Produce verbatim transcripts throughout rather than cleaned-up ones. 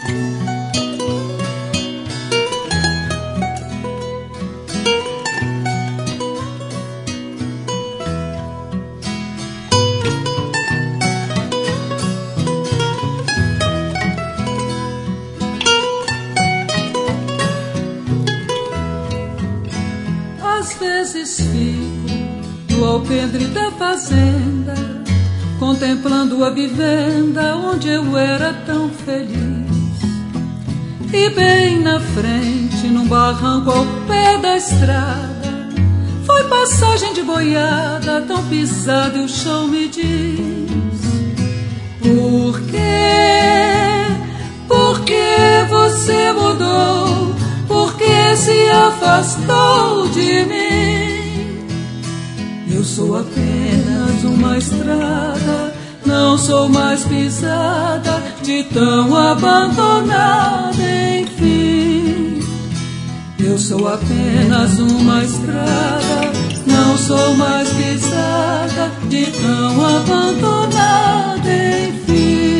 Às vezes fico no alpendre da fazenda, contemplando a vivenda onde eu era tão feliz. E bem na frente, num barranco ao pé da estrada, foi passagem de boiada tão pisada e o chão me diz: por quê? Por que você mudou? Por que se afastou de mim? Eu sou apenas uma estrada, não sou mais pisada, de tão abandonada, enfim. Eu sou apenas uma estrada, não sou mais pisada, de tão abandonada, enfim.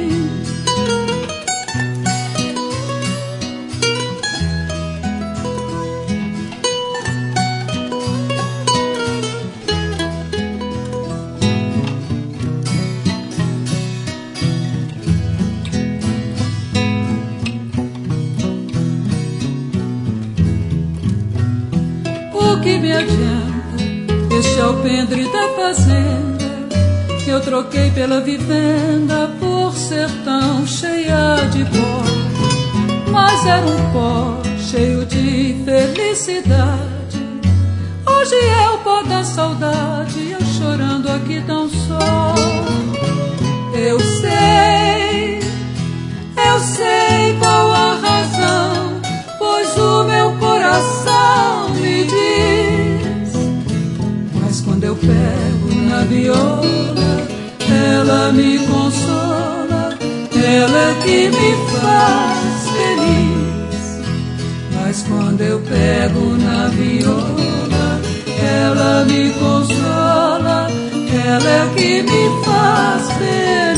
O que me adianta este alpendre da fazenda, que eu troquei pela vivenda por ser tão cheia de pó? Mas era um pó cheio de felicidade. Hoje é o pó da saudade, eu chorando aqui tão só. Eu sei, eu sei qual a razão, pois o meu coração me diz. Mas quando eu pego na viola, ela me consola, ela é que me faz feliz. Mas quando eu pego na viola, ela me consola, ela é que me faz feliz.